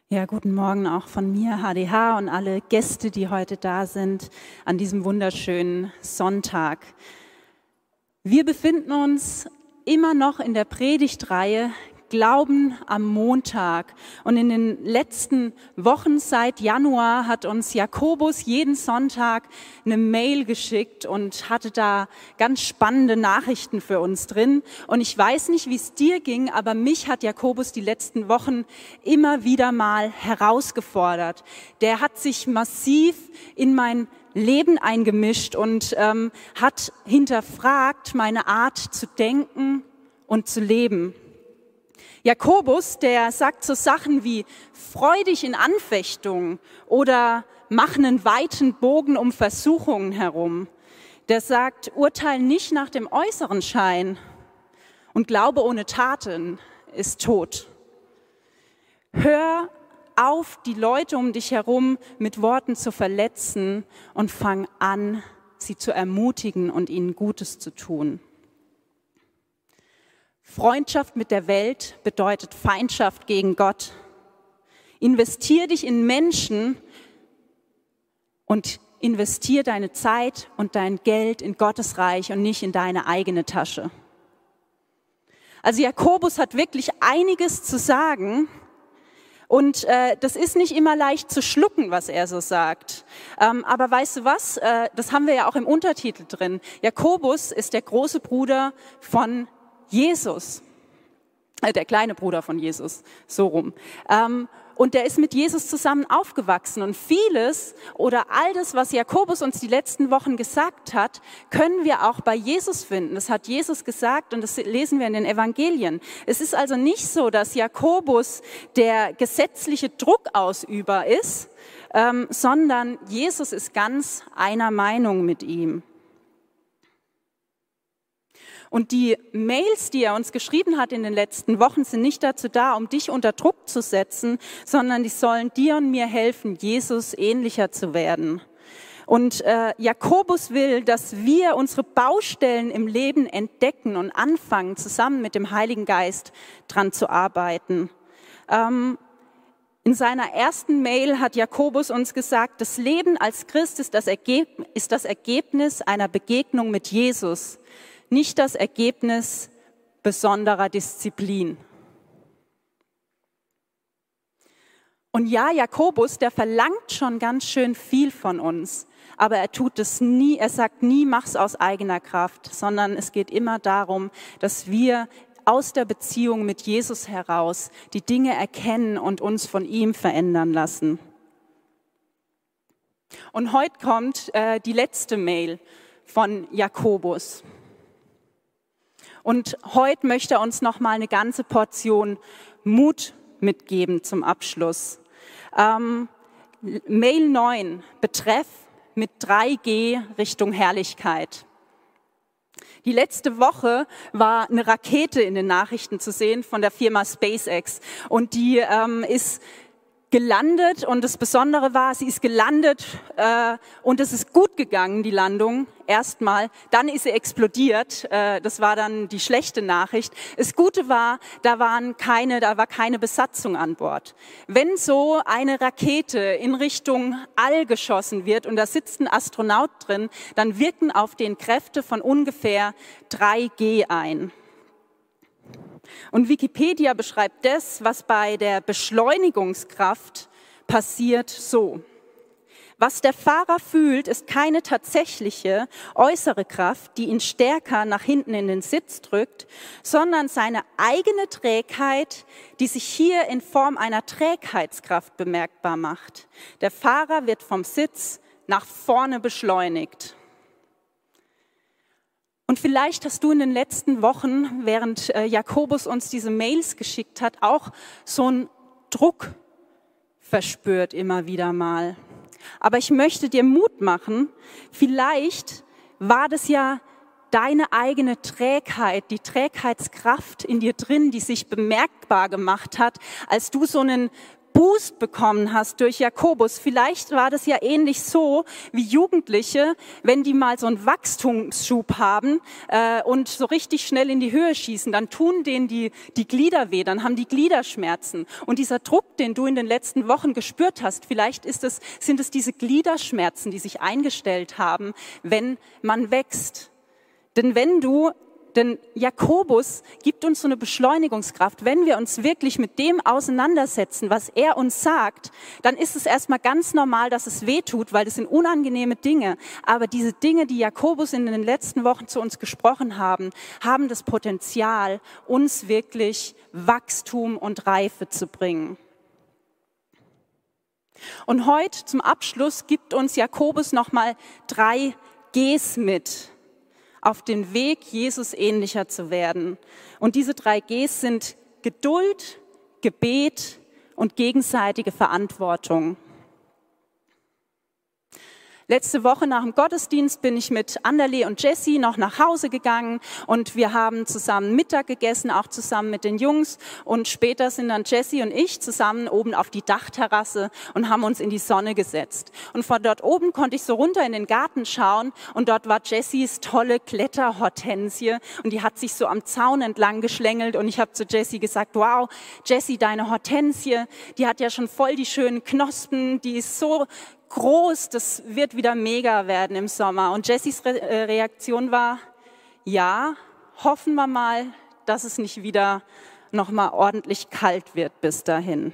Ja, guten Morgen auch von mir, HDH, und alle Gäste, die heute da sind an diesem wunderschönen Sonntag. Wir befinden uns immer noch in der Predigtreihe Glauben am Montag. Und in den letzten Wochen seit Januar hat uns Jakobus jeden Sonntag eine Mail geschickt und hatte da ganz spannende Nachrichten für uns drin. Und ich weiß nicht, wie es dir ging, aber mich hat Jakobus die letzten Wochen immer wieder mal herausgefordert. Der hat sich massiv in mein Leben eingemischt und hat hinterfragt meine Art zu denken und zu leben. Jakobus, der sagt so Sachen wie, freu dich in Anfechtungen oder mach einen weiten Bogen um Versuchungen herum. Der sagt, urteil nicht nach dem äußeren Schein und Glaube ohne Taten ist tot. Hör auf, die Leute um dich herum mit Worten zu verletzen und fang an, sie zu ermutigen und ihnen Gutes zu tun. Freundschaft mit der Welt bedeutet Feindschaft gegen Gott. Investier dich in Menschen und investier deine Zeit und dein Geld in Gottes Reich und nicht in deine eigene Tasche. Also Jakobus hat wirklich einiges zu sagen und das ist nicht immer leicht zu schlucken, was er so sagt. Aber weißt du was, das haben wir ja auch im Untertitel drin. Jakobus ist der große Bruder von Jesus, der kleine Bruder von Jesus, so rum. Und der ist mit Jesus zusammen aufgewachsen. Und vieles oder all das, was Jakobus uns die letzten Wochen gesagt hat, können wir auch bei Jesus finden. Das hat Jesus gesagt und das lesen wir in den Evangelien. Es ist also nicht so, dass Jakobus der gesetzliche Druckausüber ist, sondern Jesus ist ganz einer Meinung mit ihm. Und die Mails, die er uns geschrieben hat in den letzten Wochen, sind nicht dazu da, um dich unter Druck zu setzen, sondern die sollen dir und mir helfen, Jesus ähnlicher zu werden. Und Jakobus will, dass wir unsere Baustellen im Leben entdecken und anfangen, zusammen mit dem Heiligen Geist dran zu arbeiten. In seiner ersten Mail hat Jakobus uns gesagt, das Leben als Christ ist das Ergebnis einer Begegnung mit Jesus. Nicht das Ergebnis besonderer Disziplin. Und ja, Jakobus, der verlangt schon ganz schön viel von uns, aber er tut es nie, er sagt nie, mach's aus eigener Kraft, sondern es geht immer darum, dass wir aus der Beziehung mit Jesus heraus die Dinge erkennen und uns von ihm verändern lassen. Und heute kommt die letzte Mail von Jakobus. Und heute möchte er uns noch mal eine ganze Portion Mut mitgeben zum Abschluss. Mail 9, Betreff mit 3G Richtung Herrlichkeit. Die letzte Woche war eine Rakete in den Nachrichten zu sehen von der Firma SpaceX. Und die ist gelandet und das Besondere war, sie ist gelandet und es ist gut gegangen, die Landung, erstmal. Dann ist sie explodiert, das war dann die schlechte Nachricht. Das Gute war, da war keine Besatzung an Bord. Wenn so eine Rakete in Richtung All geschossen wird und da sitzt ein Astronaut drin, dann wirken auf den Kräfte von ungefähr 3G ein. Und Wikipedia beschreibt das, was bei der Beschleunigungskraft passiert, so. Was der Fahrer fühlt, ist keine tatsächliche äußere Kraft, die ihn stärker nach hinten in den Sitz drückt, sondern seine eigene Trägheit, die sich hier in Form einer Trägheitskraft bemerkbar macht. Der Fahrer wird vom Sitz nach vorne beschleunigt. Und vielleicht hast du in den letzten Wochen, während Jakobus uns diese Mails geschickt hat, auch so einen Druck verspürt immer wieder mal. Aber ich möchte dir Mut machen, vielleicht war das ja deine eigene Trägheit, die Trägheitskraft in dir drin, die sich bemerkbar gemacht hat, als du so einen Boost bekommen hast durch Jakobus. Vielleicht war das ja ähnlich so wie Jugendliche, wenn die mal so einen Wachstumsschub haben und so richtig schnell in die Höhe schießen, dann tun denen die Glieder weh, dann haben die Gliederschmerzen. Und dieser Druck, den du in den letzten Wochen gespürt hast, vielleicht sind es diese Gliederschmerzen, die sich eingestellt haben, wenn man wächst. Denn Jakobus gibt uns so eine Beschleunigungskraft. Wenn wir uns wirklich mit dem auseinandersetzen, was er uns sagt, dann ist es erstmal ganz normal, dass es weh tut, weil das sind unangenehme Dinge. Aber diese Dinge, die Jakobus in den letzten Wochen zu uns gesprochen haben, haben das Potenzial, uns wirklich Wachstum und Reife zu bringen. Und heute zum Abschluss gibt uns Jakobus nochmal 3 Gs mit auf den Weg, Jesus ähnlicher zu werden. Und diese 3 Gs sind Geduld, Gebet und gegenseitige Verantwortung. Letzte Woche nach dem Gottesdienst bin ich mit Anderle und Jessie noch nach Hause gegangen und wir haben zusammen Mittag gegessen, auch zusammen mit den Jungs. Und später sind dann Jessie und ich zusammen oben auf die Dachterrasse und haben uns in die Sonne gesetzt. Und von dort oben konnte ich so runter in den Garten schauen und dort war Jessies tolle Kletterhortensie und die hat sich so am Zaun entlang geschlängelt und ich habe zu Jessie gesagt, wow, Jessie, deine Hortensie, die hat ja schon voll die schönen Knospen, die ist so groß, das wird wieder mega werden im Sommer. Und Jessies Reaktion war, ja, hoffen wir mal, dass es nicht wieder nochmal ordentlich kalt wird bis dahin.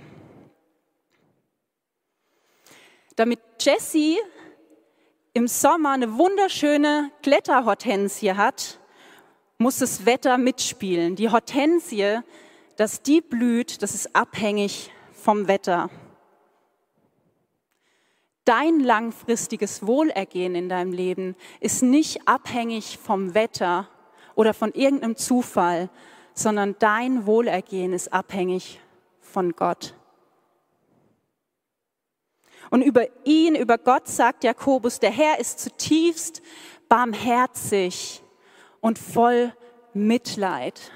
Damit Jessie im Sommer eine wunderschöne Kletterhortensie hat, muss das Wetter mitspielen. Die Hortensie, dass die blüht, das ist abhängig vom Wetter. Dein langfristiges Wohlergehen in deinem Leben ist nicht abhängig vom Wetter oder von irgendeinem Zufall, sondern dein Wohlergehen ist abhängig von Gott. Und über Gott sagt Jakobus, der Herr ist zutiefst barmherzig und voll Mitleid.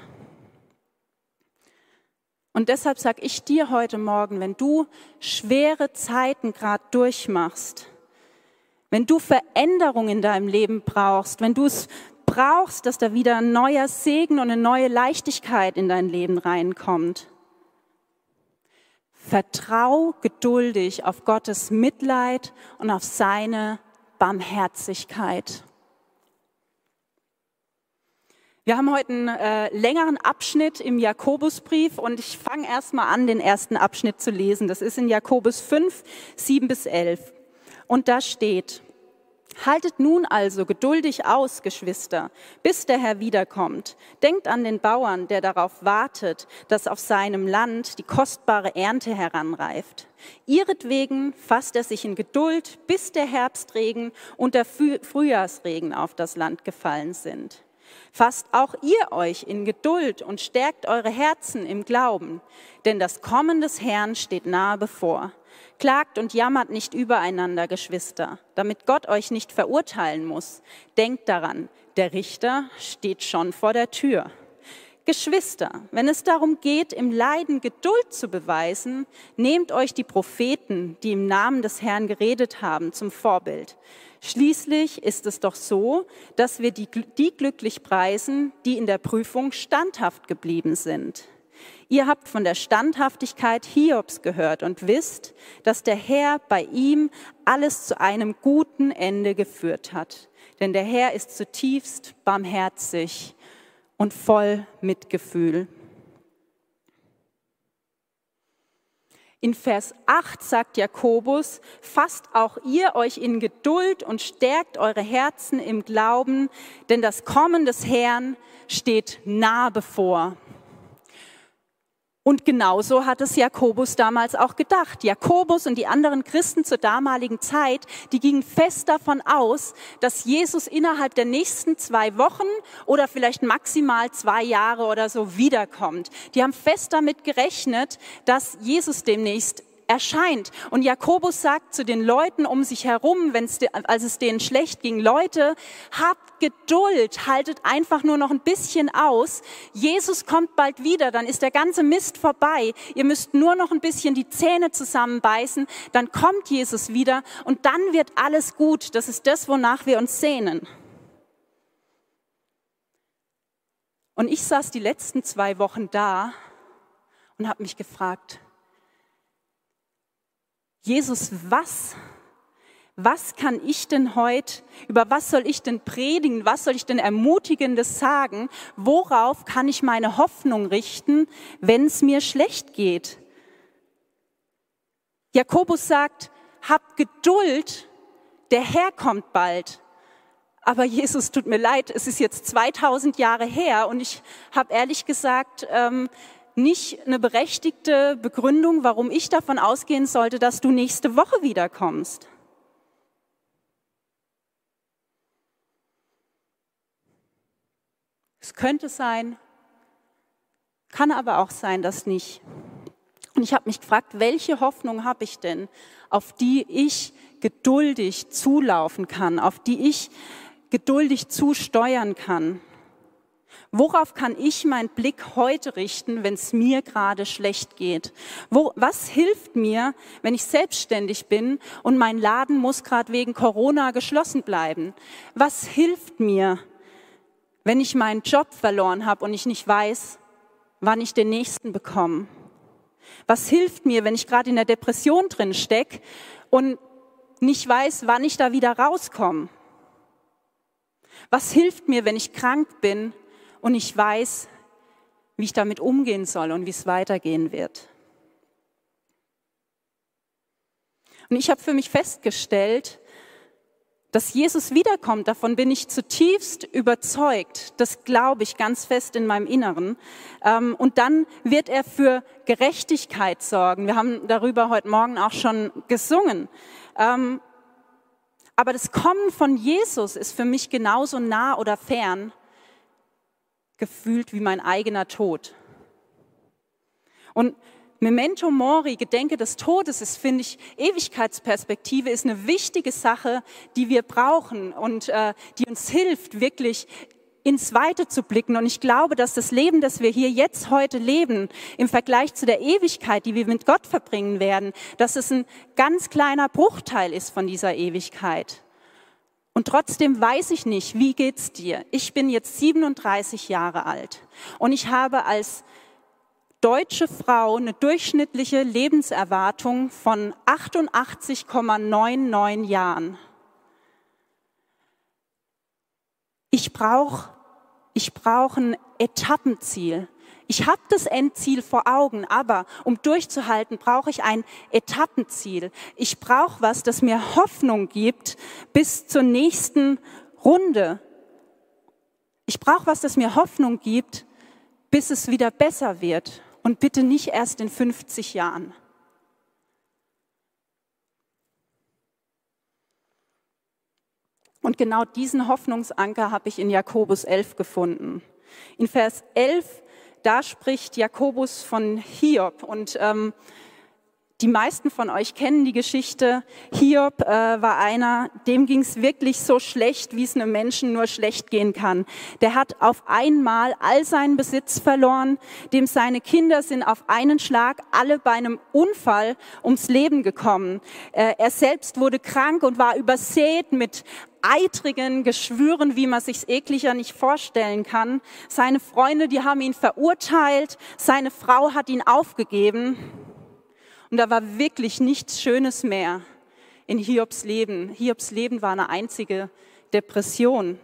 Und deshalb sage ich dir heute Morgen, wenn du schwere Zeiten gerade durchmachst, wenn du Veränderung in deinem Leben brauchst, wenn du es brauchst, dass da wieder ein neuer Segen und eine neue Leichtigkeit in dein Leben reinkommt, vertrau geduldig auf Gottes Mitleid und auf seine Barmherzigkeit. Wir haben heute einen längeren Abschnitt im Jakobusbrief und ich fange erstmal an, den ersten Abschnitt zu lesen. Das ist in Jakobus 5, 7-11. Und da steht, haltet nun also geduldig aus, Geschwister, bis der Herr wiederkommt. Denkt an den Bauern, der darauf wartet, dass auf seinem Land die kostbare Ernte heranreift. Ihretwegen fasst er sich in Geduld, bis der Herbstregen und der Frühjahrsregen auf das Land gefallen sind. Fasst auch ihr euch in Geduld und stärkt eure Herzen im Glauben, denn das Kommen des Herrn steht nahe bevor. Klagt und jammert nicht übereinander, Geschwister, damit Gott euch nicht verurteilen muss. Denkt daran, der Richter steht schon vor der Tür. Geschwister, wenn es darum geht, im Leiden Geduld zu beweisen, nehmt euch die Propheten, die im Namen des Herrn geredet haben, zum Vorbild. Schließlich ist es doch so, dass wir die glücklich preisen, die in der Prüfung standhaft geblieben sind. Ihr habt von der Standhaftigkeit Hiobs gehört und wisst, dass der Herr bei ihm alles zu einem guten Ende geführt hat. Denn der Herr ist zutiefst barmherzig und voll Mitgefühl. In Vers 8 sagt Jakobus, fasst auch ihr euch in Geduld und stärkt eure Herzen im Glauben, denn das Kommen des Herrn steht nahe bevor. Und genauso hat es Jakobus damals auch gedacht. Jakobus und die anderen Christen zur damaligen Zeit, die gingen fest davon aus, dass Jesus innerhalb der nächsten 2 Wochen oder vielleicht maximal 2 Jahre oder so wiederkommt. Die haben fest damit gerechnet, dass Jesus demnächst erscheint. Und Jakobus sagt zu den Leuten um sich herum, als es denen schlecht ging, Leute, habt Geduld, haltet einfach nur noch ein bisschen aus. Jesus kommt bald wieder, dann ist der ganze Mist vorbei. Ihr müsst nur noch ein bisschen die Zähne zusammenbeißen, dann kommt Jesus wieder und dann wird alles gut. Das ist das, wonach wir uns sehnen. Und ich saß die letzten 2 Wochen da und habe mich gefragt, Jesus, was kann ich denn heute, über was soll ich denn predigen, was soll ich denn Ermutigendes sagen, worauf kann ich meine Hoffnung richten, wenn es mir schlecht geht? Jakobus sagt, habt Geduld, der Herr kommt bald. Aber Jesus, tut mir leid, es ist jetzt 2000 Jahre her und ich habe ehrlich gesagt nicht eine berechtigte Begründung, warum ich davon ausgehen sollte, dass du nächste Woche wiederkommst. Es könnte sein, kann aber auch sein, dass nicht. Und ich habe mich gefragt, welche Hoffnung habe ich denn, auf die ich geduldig zulaufen kann, auf die ich geduldig zusteuern kann? Worauf kann ich meinen Blick heute richten, wenn es mir gerade schlecht geht? Was hilft mir, wenn ich selbstständig bin und mein Laden muss gerade wegen Corona geschlossen bleiben? Was hilft mir, wenn ich meinen Job verloren habe und ich nicht weiß, wann ich den nächsten bekomme? Was hilft mir, wenn ich gerade in der Depression drin stecke und nicht weiß, wann ich da wieder rauskomme? Was hilft mir, wenn ich krank bin und ich weiß, wie ich damit umgehen soll und wie es weitergehen wird? Und ich habe für mich festgestellt, dass Jesus wiederkommt, davon bin ich zutiefst überzeugt. Das glaube ich ganz fest in meinem Inneren. Und dann wird er für Gerechtigkeit sorgen. Wir haben darüber heute Morgen auch schon gesungen. Aber das Kommen von Jesus ist für mich genauso nah oder fern gefühlt wie mein eigener Tod. Und Memento Mori, Gedenke des Todes, ist, finde ich, Ewigkeitsperspektive ist eine wichtige Sache, die wir brauchen und die uns hilft, wirklich ins Weite zu blicken. Und ich glaube, dass das Leben, das wir hier jetzt heute leben, im Vergleich zu der Ewigkeit, die wir mit Gott verbringen werden, dass es ein ganz kleiner Bruchteil ist von dieser Ewigkeit. Und trotzdem weiß ich nicht, wie geht's dir? Ich bin jetzt 37 Jahre alt und ich habe als deutsche Frau eine durchschnittliche Lebenserwartung von 88,99 Jahren. Ich brauche ein Etappenziel. Ich habe das Endziel vor Augen, aber um durchzuhalten, brauche ich ein Etappenziel. Ich brauche was, das mir Hoffnung gibt bis zur nächsten Runde. Ich brauche was, das mir Hoffnung gibt, bis es wieder besser wird. Und bitte nicht erst in 50 Jahren. Und genau diesen Hoffnungsanker habe ich in Jakobus 11 gefunden. In Vers 11, da spricht Jakobus von Hiob. Und die meisten von euch kennen die Geschichte. Hiob war einer, dem ging es wirklich so schlecht, wie es einem Menschen nur schlecht gehen kann. Der hat auf einmal all seinen Besitz verloren, dem seine Kinder sind auf einen Schlag alle bei einem Unfall ums Leben gekommen. Er selbst wurde krank und war übersät mit eitrigen Geschwüren, wie man sich's ekliger nicht vorstellen kann. Seine Freunde, die haben ihn verurteilt, seine Frau hat ihn aufgegeben. Und da war wirklich nichts Schönes mehr in Hiobs Leben. Hiobs Leben war eine einzige Depression.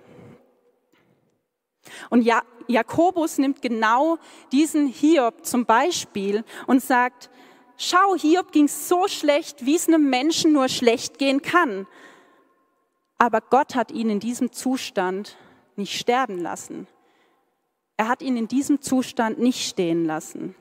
Und Jakobus nimmt genau diesen Hiob zum Beispiel und sagt, schau, Hiob ging so schlecht, wie es einem Menschen nur schlecht gehen kann. Aber Gott hat ihn in diesem Zustand nicht sterben lassen. Er hat ihn in diesem Zustand nicht stehen lassen.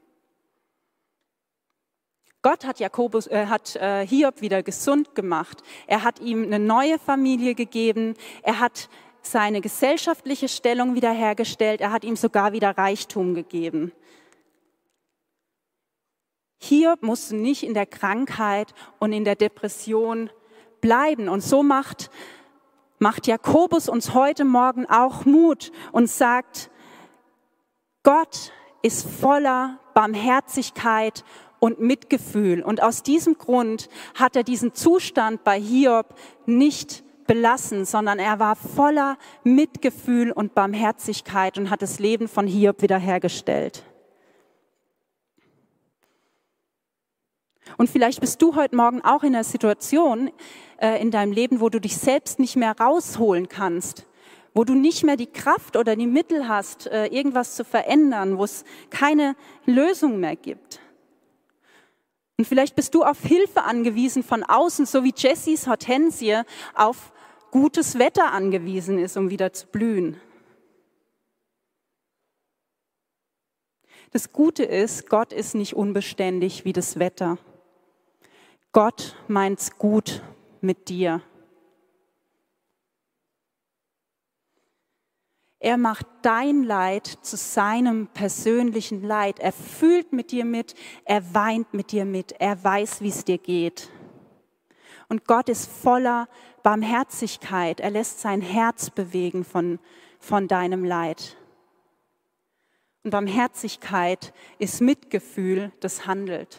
Gott hat Hiob wieder gesund gemacht. Er hat ihm eine neue Familie gegeben. Er hat seine gesellschaftliche Stellung wiederhergestellt. Er hat ihm sogar wieder Reichtum gegeben. Hiob musste nicht in der Krankheit und in der Depression bleiben. Und so macht Jakobus uns heute Morgen auch Mut und sagt, Gott ist voller Barmherzigkeit und Mitgefühl. Und aus diesem Grund hat er diesen Zustand bei Hiob nicht belassen, sondern er war voller Mitgefühl und Barmherzigkeit und hat das Leben von Hiob wiederhergestellt. Und vielleicht bist du heute Morgen auch in einer Situation in deinem Leben, wo du dich selbst nicht mehr rausholen kannst, wo du nicht mehr die Kraft oder die Mittel hast, irgendwas zu verändern, wo es keine Lösung mehr gibt. Und vielleicht bist du auf Hilfe angewiesen von außen, so wie Jessys Hortensie auf gutes Wetter angewiesen ist, um wieder zu blühen. Das Gute ist, Gott ist nicht unbeständig wie das Wetter. Gott meint's gut mit dir. Er macht dein Leid zu seinem persönlichen Leid. Er fühlt mit dir mit, er weint mit dir mit, er weiß, wie es dir geht. Und Gott ist voller Barmherzigkeit. Er lässt sein Herz bewegen von deinem Leid. Und Barmherzigkeit ist Mitgefühl, das handelt.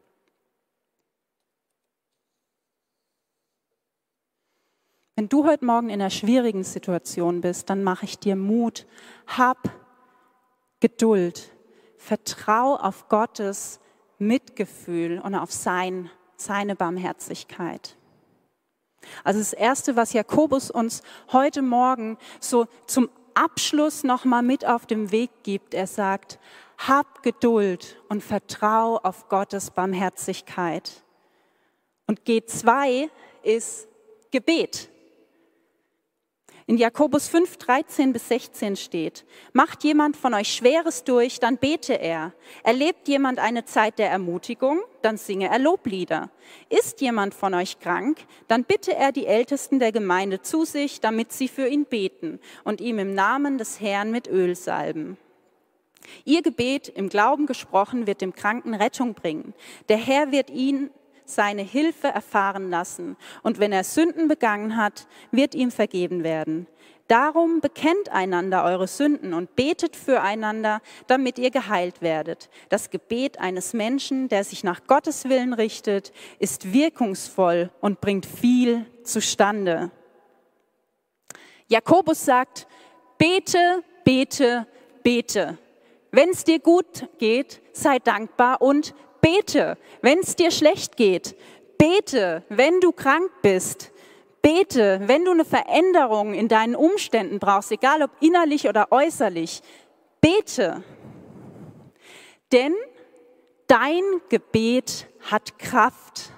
Wenn du heute Morgen in einer schwierigen Situation bist, dann mache ich dir Mut. Hab Geduld. Vertrau auf Gottes Mitgefühl und auf seine Barmherzigkeit. Also das Erste, was Jakobus uns heute Morgen so zum Abschluss nochmal mit auf den Weg gibt, er sagt, hab Geduld und vertrau auf Gottes Barmherzigkeit. Und G2 ist Gebet. In Jakobus 5, 13 bis 16 steht, macht jemand von euch Schweres durch, dann bete er. Erlebt jemand eine Zeit der Ermutigung, dann singe er Loblieder. Ist jemand von euch krank, dann bitte er die Ältesten der Gemeinde zu sich, damit sie für ihn beten und ihm im Namen des Herrn mit Öl salben. Ihr Gebet, im Glauben gesprochen, wird dem Kranken Rettung bringen. Der Herr wird ihn seine Hilfe erfahren lassen. Und wenn er Sünden begangen hat, wird ihm vergeben werden. Darum bekennt einander eure Sünden und betet füreinander, damit ihr geheilt werdet. Das Gebet eines Menschen, der sich nach Gottes Willen richtet, ist wirkungsvoll und bringt viel zustande. Jakobus sagt, bete, bete, bete. Wenn es dir gut geht, sei dankbar und bete, wenn es dir schlecht geht. Bete, wenn du krank bist. Bete, wenn du eine Veränderung in deinen Umständen brauchst, egal ob innerlich oder äußerlich. Bete. Denn dein Gebet hat Kraft.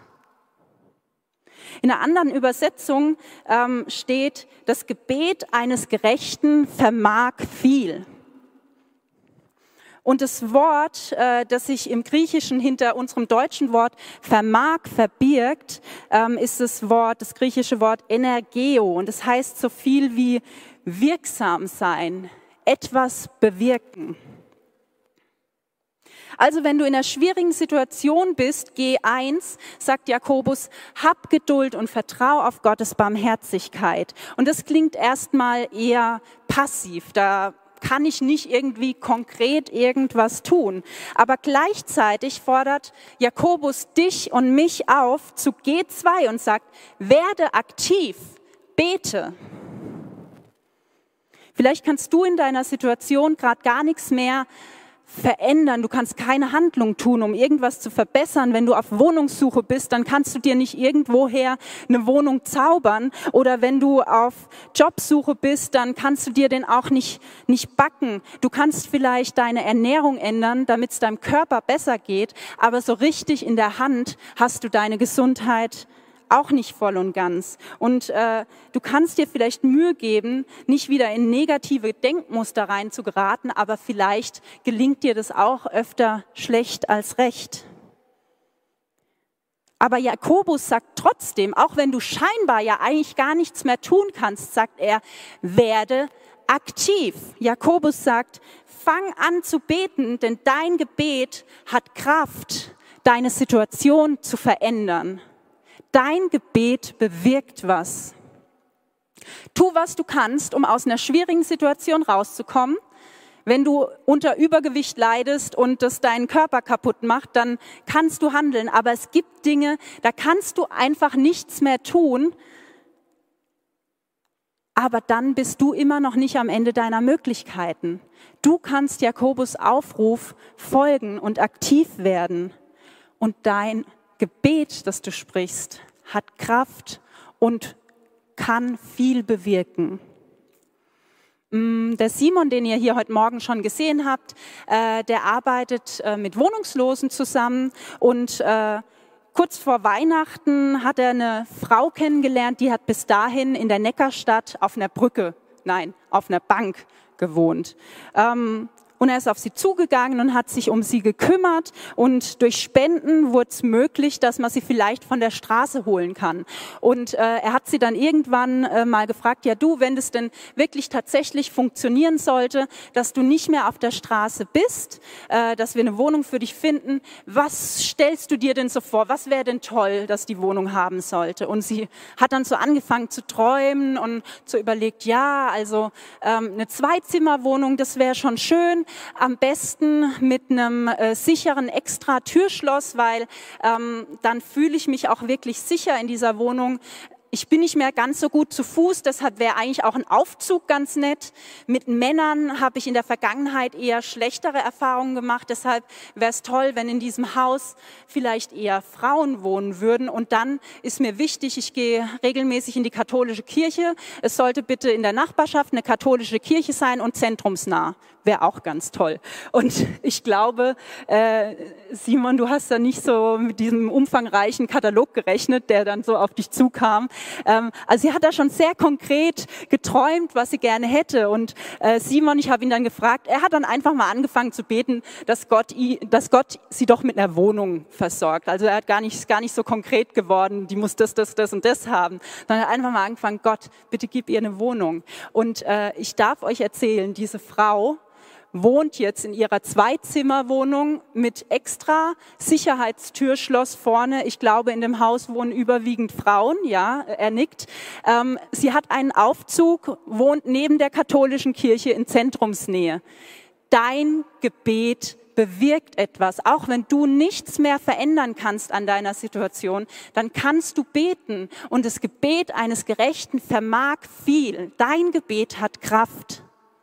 In einer anderen Übersetzung steht, das Gebet eines Gerechten vermag viel. Und das Wort, das sich im Griechischen hinter unserem deutschen Wort vermag verbirgt, ist das griechische Wort energeo. Und das heißt so viel wie wirksam sein, etwas bewirken. Also wenn du in einer schwierigen Situation bist, G1, sagt Jakobus, hab Geduld und vertrau auf Gottes Barmherzigkeit. Und das klingt erstmal eher passiv, da kann ich nicht irgendwie konkret irgendwas tun. Aber gleichzeitig fordert Jakobus dich und mich auf zu G2 und sagt, werde aktiv, bete. Vielleicht kannst du in deiner Situation gerade gar nichts mehr verändern. Du kannst keine Handlung tun, um irgendwas zu verbessern. Wenn du auf Wohnungssuche bist, dann kannst du dir nicht irgendwoher eine Wohnung zaubern. Oder wenn du auf Jobsuche bist, dann kannst du dir den auch nicht backen. Du kannst vielleicht deine Ernährung ändern, damit es deinem Körper besser geht. Aber so richtig in der Hand hast du deine Gesundheit auch nicht voll und ganz. Und du kannst dir vielleicht Mühe geben, nicht wieder in negative Denkmuster rein zu geraten, aber vielleicht gelingt dir das auch öfter schlecht als recht. Aber Jakobus sagt trotzdem, auch wenn du scheinbar ja eigentlich gar nichts mehr tun kannst, sagt er, werde aktiv. Jakobus sagt, fang an zu beten, denn dein Gebet hat Kraft. deine Situation zu verändern. Dein Gebet bewirkt was. Tu, was du kannst, um aus einer schwierigen Situation rauszukommen. Wenn du unter Übergewicht leidest und das deinen Körper kaputt macht, dann kannst du handeln. Aber es gibt Dinge, da kannst du einfach nichts mehr tun. Aber dann bist du immer noch nicht am Ende deiner Möglichkeiten. Du kannst Jakobus Aufruf folgen und aktiv werden. Und dein Gebet, das du sprichst, hat Kraft und kann viel bewirken. Der Simon, den ihr hier heute Morgen schon gesehen habt, der arbeitet mit Wohnungslosen zusammen und kurz vor Weihnachten hat er eine Frau kennengelernt, die hat bis dahin in der Neckarstadt auf einer Bank gewohnt. Und er ist auf sie zugegangen und hat sich um sie gekümmert. Und durch Spenden wurde es möglich, dass man sie vielleicht von der Straße holen kann. Und er hat sie dann irgendwann mal gefragt, ja du, wenn das denn wirklich tatsächlich funktionieren sollte, dass du nicht mehr auf der Straße bist, dass wir eine Wohnung für dich finden, was stellst du dir denn so vor? Was wäre denn toll, dass die Wohnung haben sollte? Und sie hat dann so angefangen zu träumen und so überlegt, ja, also eine Zweizimmerwohnung, das wäre schon schön. Am besten mit einem sicheren extra Türschloss, weil dann fühle ich mich auch wirklich sicher in dieser Wohnung. Ich bin nicht mehr ganz so gut zu Fuß, deshalb wäre eigentlich auch ein Aufzug ganz nett. Mit Männern habe ich in der Vergangenheit eher schlechtere Erfahrungen gemacht, deshalb wäre es toll, wenn in diesem Haus vielleicht eher Frauen wohnen würden. Und dann ist mir wichtig, ich gehe regelmäßig in die katholische Kirche. Es sollte bitte in der Nachbarschaft eine katholische Kirche sein und zentrumsnah. Wäre auch ganz toll. Und ich glaube, Simon, du hast da nicht so mit diesem umfangreichen Katalog gerechnet, der dann so auf dich zukam. Also sie hat da schon sehr konkret geträumt, was sie gerne hätte. Und Simon, ich habe ihn dann gefragt, er hat dann einfach mal angefangen zu beten, dass Gott sie doch mit einer Wohnung versorgt. Also er ist gar nicht so konkret geworden, die muss das und das haben. Sondern er hat einfach mal angefangen, Gott, bitte gib ihr eine Wohnung. Und ich darf euch erzählen, diese Frau wohnt jetzt in ihrer Zweizimmerwohnung mit extra Sicherheitstürschloss vorne. Ich glaube, in dem Haus wohnen überwiegend Frauen. Ja, er nickt. Sie hat einen Aufzug, wohnt neben der katholischen Kirche in Zentrumsnähe. Dein Gebet bewirkt etwas. Auch wenn du nichts mehr verändern kannst an deiner Situation, dann kannst du beten. Und das Gebet eines Gerechten vermag viel. Dein Gebet hat Kraft.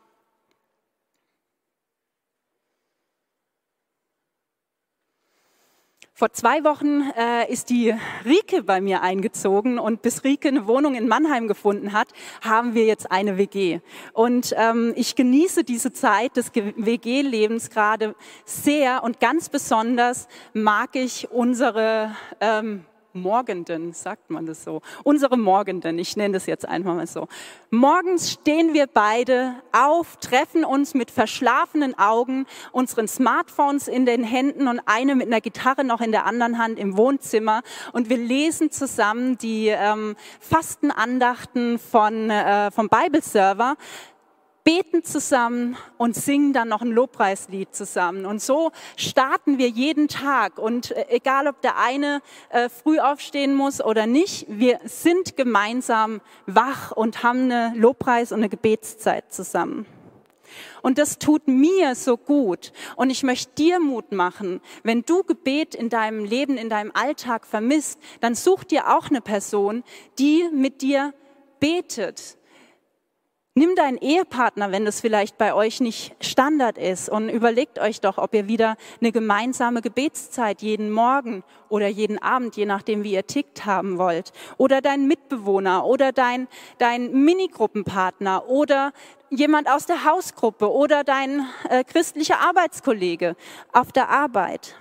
Vor 2 Wochen ist die Rike bei mir eingezogen und bis Rike eine Wohnung in Mannheim gefunden hat, haben wir jetzt eine WG. Und ich genieße diese Zeit des WG-Lebens gerade sehr und ganz besonders mag ich unsere Morgenden, sagt man das so? Unsere Morgenden, ich nenne das jetzt einfach mal so. Morgens stehen wir beide auf, treffen uns mit verschlafenen Augen, unseren Smartphones in den Händen und eine mit einer Gitarre noch in der anderen Hand im Wohnzimmer und wir lesen zusammen die Fastenandachten vom Bible Server, beten zusammen und singen dann noch ein Lobpreislied zusammen. Und so starten wir jeden Tag. Und egal, ob der eine früh aufstehen muss oder nicht, wir sind gemeinsam wach und haben eine Lobpreis- und eine Gebetszeit zusammen. Und das tut mir so gut. Und ich möchte dir Mut machen, wenn du Gebet in deinem Leben, in deinem Alltag vermisst, dann such dir auch eine Person, die mit dir betet. Nimm deinen Ehepartner, wenn das vielleicht bei euch nicht Standard ist und überlegt euch doch, ob ihr wieder eine gemeinsame Gebetszeit jeden Morgen oder jeden Abend, je nachdem wie ihr tickt, haben wollt. Oder deinen Mitbewohner oder dein Minigruppenpartner oder jemand aus der Hausgruppe oder dein christlicher Arbeitskollege auf der Arbeit.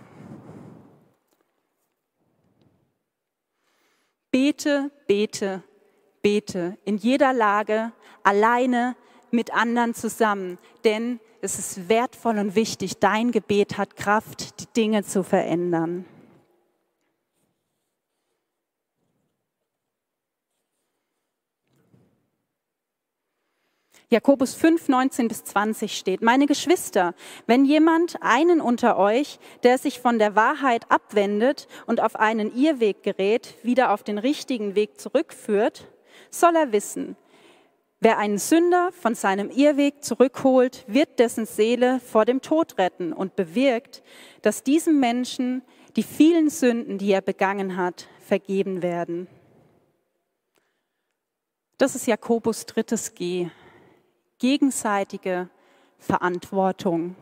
Bete, bete, bete in jeder Lage, alleine, mit anderen zusammen, denn es ist wertvoll und wichtig, dein Gebet hat Kraft, die Dinge zu verändern. Jakobus 5, 19 bis 20 steht: Meine Geschwister, wenn jemand einen unter euch, der sich von der Wahrheit abwendet und auf einen Irrweg gerät, wieder auf den richtigen Weg zurückführt, soll er wissen, wer einen Sünder von seinem Irrweg zurückholt, wird dessen Seele vor dem Tod retten und bewirkt, dass diesem Menschen die vielen Sünden, die er begangen hat, vergeben werden. Das ist Jakobus drittes G. Gegenseitige Verantwortung.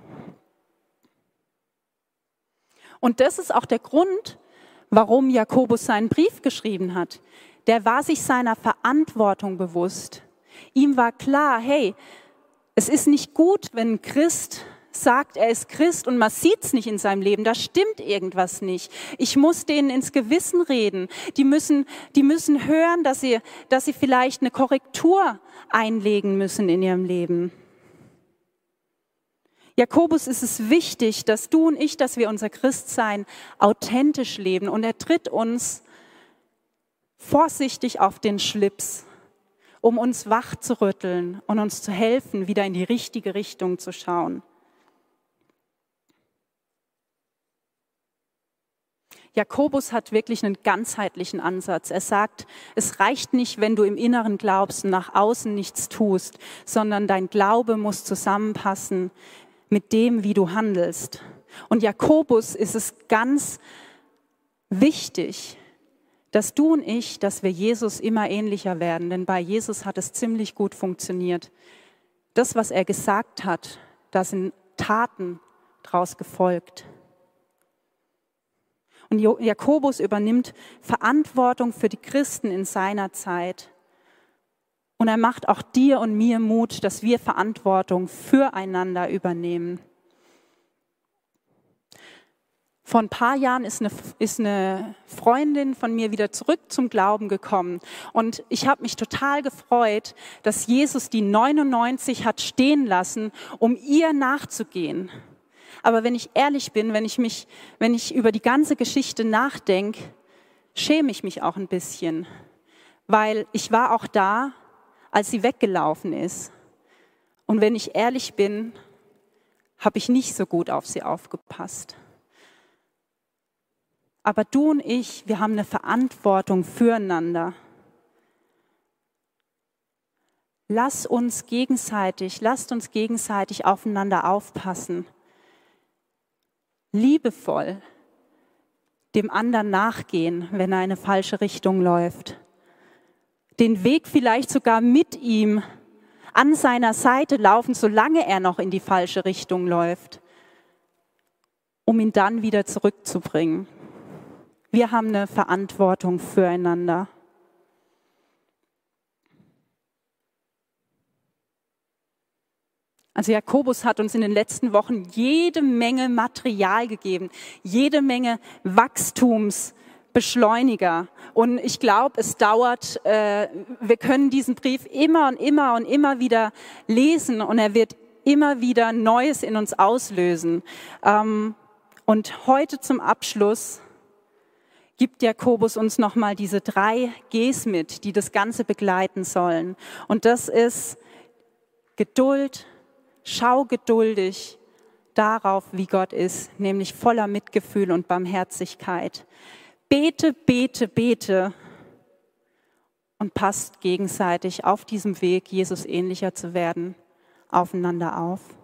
Und das ist auch der Grund, warum Jakobus seinen Brief geschrieben hat. Der war sich seiner Verantwortung bewusst. Ihm war klar, hey, es ist nicht gut, wenn ein Christ sagt, er ist Christ und man sieht es nicht in seinem Leben, da stimmt irgendwas nicht. Ich muss denen ins Gewissen reden. Die müssen hören, dass sie vielleicht eine Korrektur einlegen müssen in ihrem Leben. Jakobus ist es wichtig, dass du und ich, dass wir unser Christsein authentisch leben, und er tritt uns vorsichtig auf den Schlips, um uns wach zu rütteln und uns zu helfen, wieder in die richtige Richtung zu schauen. Jakobus hat wirklich einen ganzheitlichen Ansatz. Er sagt, es reicht nicht, wenn du im Inneren glaubst und nach außen nichts tust, sondern dein Glaube muss zusammenpassen mit dem, wie du handelst. Und Jakobus ist es ganz wichtig, dass du und ich, dass wir Jesus immer ähnlicher werden, denn bei Jesus hat es ziemlich gut funktioniert. Das, was er gesagt hat, da sind Taten draus gefolgt. Und Jakobus übernimmt Verantwortung für die Christen in seiner Zeit. Und er macht auch dir und mir Mut, dass wir Verantwortung füreinander übernehmen. Vor ein paar Jahren ist eine Freundin von mir wieder zurück zum Glauben gekommen. Und ich habe mich total gefreut, dass Jesus die 99 hat stehen lassen, um ihr nachzugehen. Aber wenn ich ehrlich bin, wenn ich über die ganze Geschichte nachdenke, schäme ich mich auch ein bisschen. Weil ich war auch da, als sie weggelaufen ist. Und wenn ich ehrlich bin, habe ich nicht so gut auf sie aufgepasst. Aber du und ich, wir haben eine Verantwortung füreinander. Lasst uns gegenseitig aufeinander aufpassen. Liebevoll dem anderen nachgehen, wenn er in eine falsche Richtung läuft. Den Weg vielleicht sogar mit ihm an seiner Seite laufen, solange er noch in die falsche Richtung läuft, um ihn dann wieder zurückzubringen. Wir haben eine Verantwortung füreinander. Also Jakobus hat uns in den letzten Wochen jede Menge Material gegeben, jede Menge Wachstumsbeschleuniger. Und ich glaube, es dauert, wir können diesen Brief immer und immer und immer wieder lesen, und er wird immer wieder Neues in uns auslösen. Und heute zum Abschluss gibt Jakobus uns nochmal diese 3 Gs mit, die das Ganze begleiten sollen. Und das ist Geduld. Schau geduldig darauf, wie Gott ist, nämlich voller Mitgefühl und Barmherzigkeit. Bete, bete, bete und passt gegenseitig auf diesem Weg, Jesus ähnlicher zu werden, aufeinander auf.